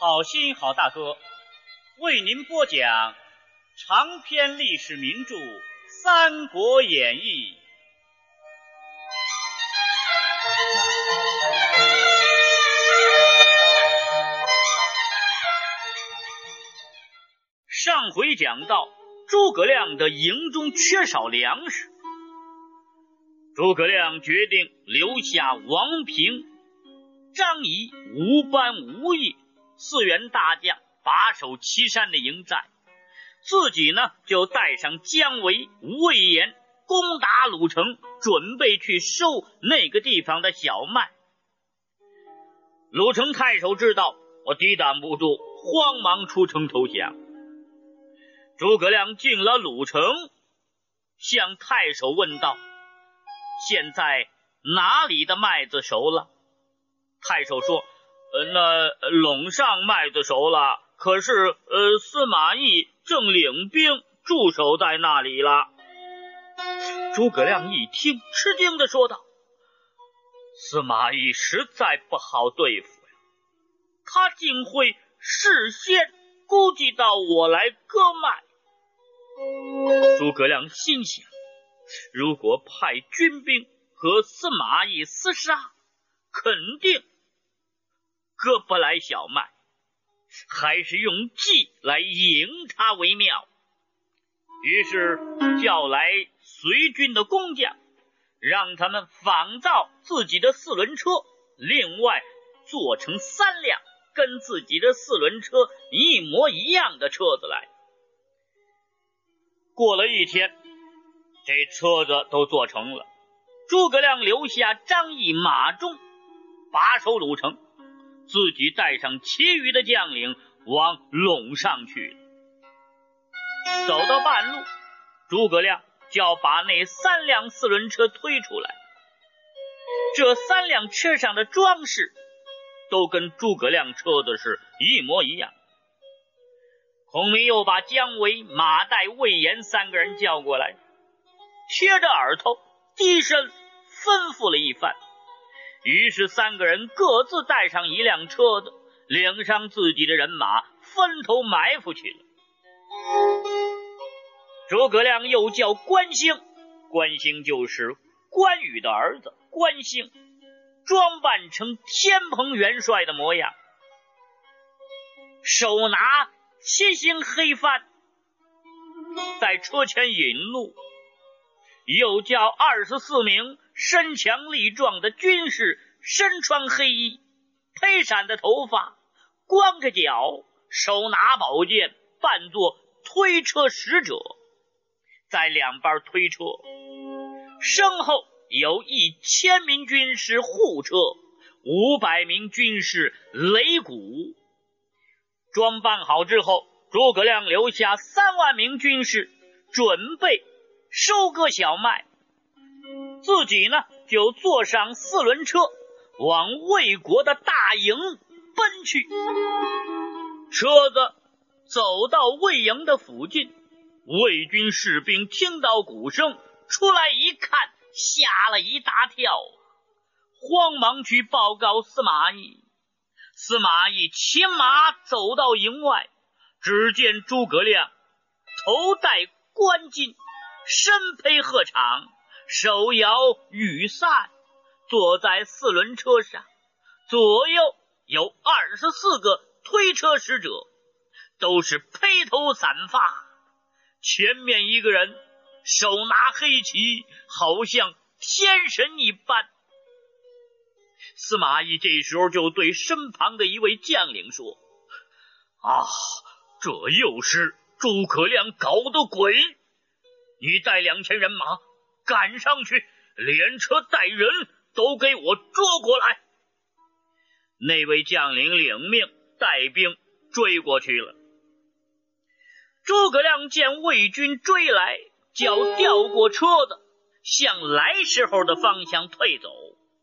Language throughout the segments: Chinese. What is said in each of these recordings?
好心好大哥，为您播讲长篇历史名著《三国演义》。上回讲到诸葛亮的营中缺少粮食，诸葛亮决定留下王平、张仪、吴班、吴懿4员大将把守岐山的营寨，自己呢就带上姜维、魏延攻打鲁城，准备去收那个地方的小麦。鲁城太守知道我抵挡不住，慌忙出城投降。诸葛亮进了鲁城，向太守问道：现在哪里的麦子熟了？太守说：那陇上麦子熟了，可是司马懿正领兵驻守在那里了。诸葛亮一听，吃惊地说道：司马懿实在不好对付呀，他竟会事先估计到我来割麦。诸葛亮心想，如果派军兵和司马懿厮杀，肯定割不来小麦，还是用计来赢他为妙。于是叫来随军的工匠，让他们仿造自己的4轮车，另外做成3辆跟自己的4轮车一模一样的车子来。过了1天，这车子都做成了。诸葛亮留下张仪、马忠把守鲁城，自己带上其余的将领往陇上去了。走到半路，诸葛亮就要把那3辆4轮车推出来。这3辆车上的装饰都跟诸葛亮车子是一模一样。孔明又把姜维、马岱、魏延3个人叫过来，贴着耳朵低声吩咐了一番。于是3个人各自带上1辆车子，领上自己的人马，分头埋伏去了。诸葛亮又叫关兴，关兴就是关羽的儿子关兴，装扮成天蓬元帅的模样，手拿7星黑帆，在车前引路。又叫24名身强力壮的军士，身穿黑衣，披闪的头发，光着脚，手拿宝剑，扮作推车使者，在2边推车。身后有1000名军士护车，500名军士擂鼓。装扮好之后，诸葛亮留下3万名军士，准备收割小麦，自己呢就坐上4轮车往魏国的大营奔去。车子走到魏营的附近，魏军士兵听到鼓声出来一看，吓了一大跳，慌忙去报告司马懿。司马懿骑马走到营外，只见诸葛亮头戴冠巾，身披鹤氅，手摇羽扇，坐在4轮车上，左右有24个推车使者，都是披头散发。前面一个人手拿黑旗，好像天神一般。司马懿这时候就对身旁的一位将领说：这又是诸葛亮搞的鬼，你带2000人马赶上去，连车带人都给我捉过来。那位将领领命，带兵追过去了。诸葛亮见魏军追来，就调过车子，向来时候的方向退走。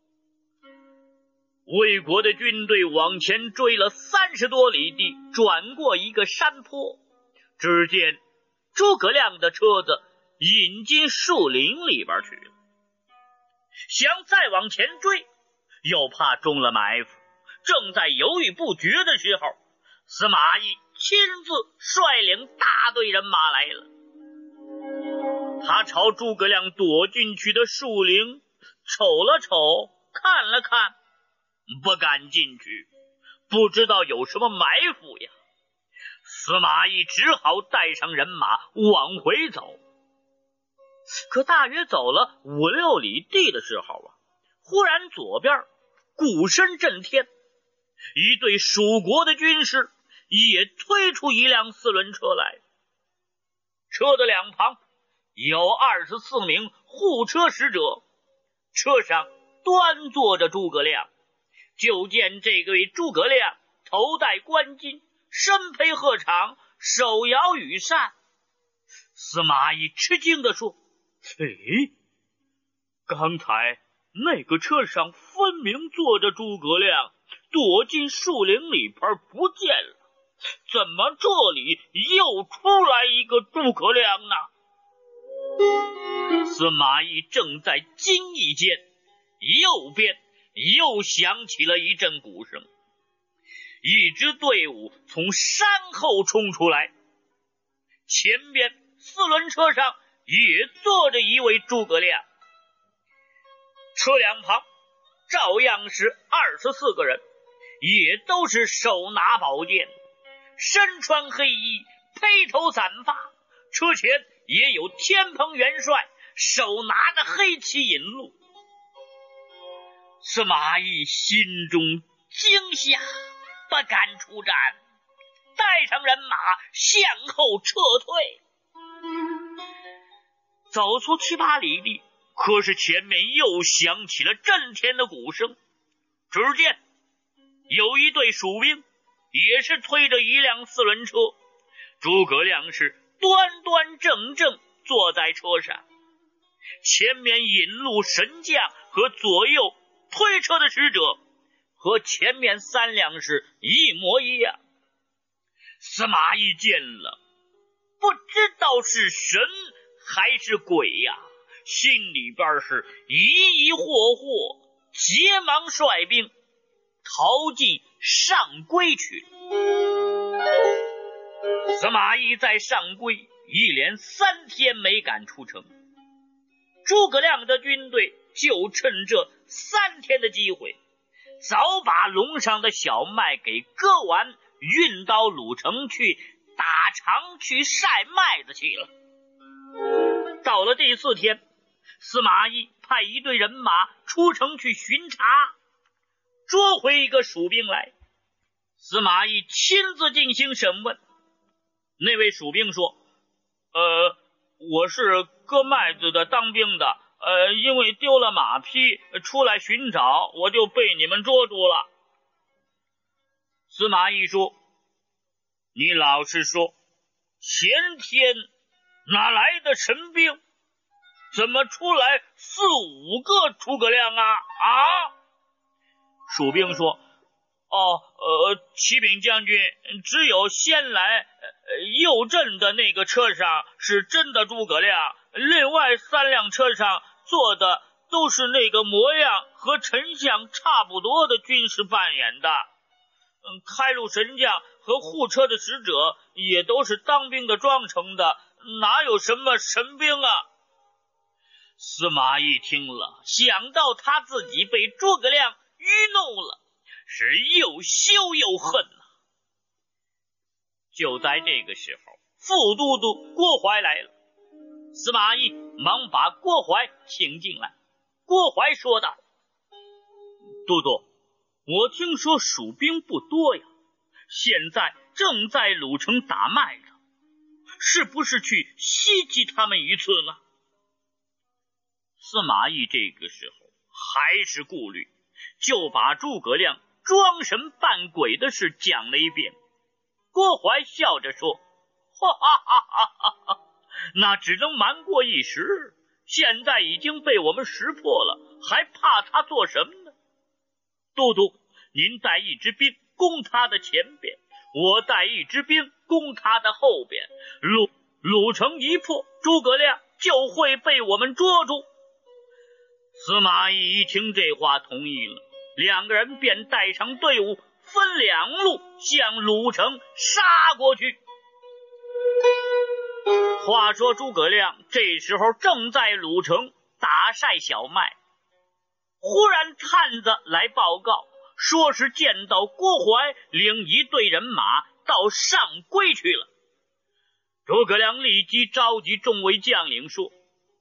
魏国的军队往前追了30多里地，转过一个山坡，只见诸葛亮的车子引进树林里边去了。想再往前追，又怕中了埋伏，正在犹豫不决的时候， 司马懿亲自率领大队人马来了。他朝诸葛亮躲进去的树林瞅了瞅，看了看，不敢进去，不知道有什么埋伏呀。司马懿只好带上人马往回走。可大约走了5-6里地的时候啊，忽然左边鼓声震天，一队蜀国的军士也推出一辆4轮车来。车的两旁有24名护车使者，车上端坐着诸葛亮。就见这位诸葛亮头戴冠巾，身披鹤氅，手摇羽扇。司马懿吃惊地说：刚才那个车上分明坐着诸葛亮，躲进树林里边不见了，怎么这里又出来一个诸葛亮呢？司马懿正在惊异间，右边又响起了一阵鼓声，一支队伍从山后冲出来，前边4轮车上也坐着一位诸葛亮。车两旁照样是24个人，也都是手拿宝剑，身穿黑衣，披头散发，车前也有天蓬元帅手拿着黑旗引路。司马懿心中惊吓，不敢出战，带上人马向后撤退。走出7-8里地，可是前面又响起了震天的鼓声。只见有一队蜀兵也是推着一辆4轮车，诸葛亮是端端正正坐在车上，前面引路神将和左右推车的使者和前面3辆是一模一样。司马懿见了，不知道是神还是鬼呀，心里边是疑惑，急忙率兵逃进上邽去。司马懿在上邽一连3天没敢出城，诸葛亮的军队就趁这3天的机会，早把笼上的小麦给割完，运到鲁城去打场去晒麦子去了。到了第4天，司马懿派一队人马出城去巡查，捉回一个蜀兵来。司马懿亲自进行审问。那位蜀兵说：我是割麦子的，当兵的，因为丢了马匹出来寻找，我就被你们捉住了。司马懿说：你老实说，前天哪来的神兵？怎么出来4-5个诸葛亮啊？蜀兵说：启禀将军，只有先来右阵的那个车上是真的诸葛亮，另外3辆车上坐的都是那个模样和丞相差不多的军事扮演的。开路神将和护车的使者也都是当兵的装成的，哪有什么神兵啊？司马懿听了，想到他自己被诸葛亮愚弄了，是又羞又恨啊。就在这个时候，副都督郭淮来了。司马懿忙把郭淮请进来。郭淮说道：都督，我听说蜀兵不多呀，现在正在鲁城打麦子，是不是去袭击他们一次呢？司马懿这个时候还是顾虑，就把诸葛亮装神扮鬼的事讲了一遍。郭淮笑着说：哈哈，那只能瞒过一时，现在已经被我们识破了，还怕他做什么呢？都督，您带一支兵攻他的前边，我带一支兵攻他的后边，鲁城一破，诸葛亮就会被我们捉住。司马懿一听这话同意了，2个人便带上队伍分两路向鲁城杀过去。话说诸葛亮这时候正在鲁城打晒小麦，忽然探子来报告，说是见到郭淮领一队人马到上邽去了。诸葛亮立即召集众位将领说，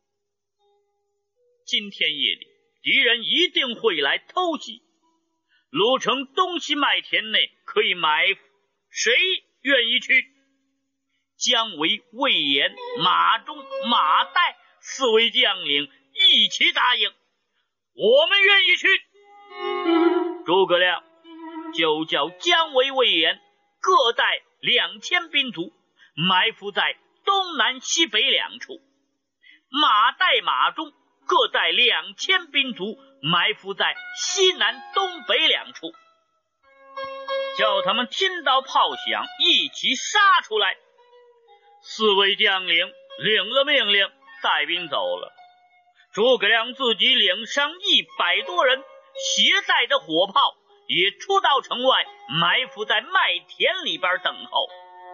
今天夜里敌人一定会来偷袭，鲁城东西麦田内可以埋伏，谁愿意去？姜维、魏延、马忠、马岱4位将领一起答应，我们愿意去。诸葛亮就叫姜维、魏延各带2000兵卒，埋伏在东南西北两处，马岱、马忠各带2000兵卒，埋伏在西南东北两处，叫他们听到炮响一起杀出来。4位将领领了命令，带兵走了。诸葛亮自己领上100多人，携带着火炮也出到城外，埋伏在麦田里边等候。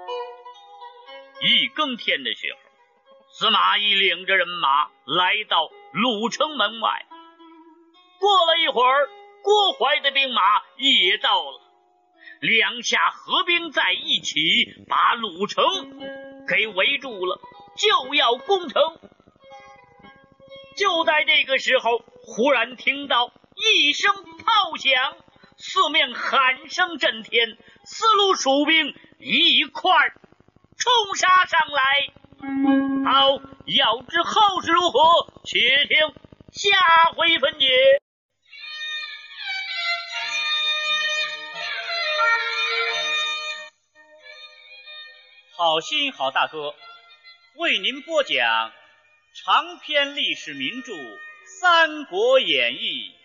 一更天的时候，司马懿领着人马来到鲁城门外。过了一会儿，郭淮的兵马也到了，两下合兵在一起，把鲁城给围住了，就要攻城。就在这个时候，忽然听到一声炮响，四面喊声震天，4路蜀兵一块冲杀上来。好，要知后事如何，且听下回分解。 好心好大哥为您播讲长篇历史名著《三国演义》